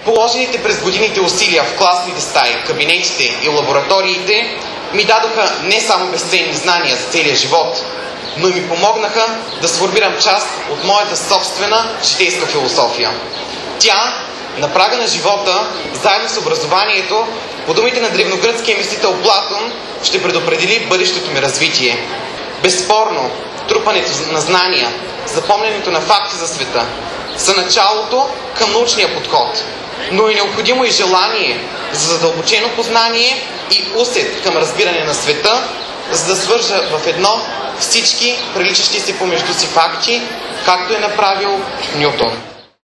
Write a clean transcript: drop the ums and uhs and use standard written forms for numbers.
Положените през годините усилия в класните стаи, кабинетите и лабораториите ми дадоха не само безценни знания за целия живот, но и ми помогнаха да сформирам част от моята собствена житейска философия. Тя, на прага на живота, заедно с образованието, по думите на древногръцкия мислител Платон, ще предопредели бъдещото ми развитие. Безспорно, трупането на знания, запомнянето на факти за света са началото към научния подход, но е необходимо и желание за задълбочено познание и усет към разбиране на света, за да свържа в едно всички приличащи се помежду си факти, както е направил Нютон.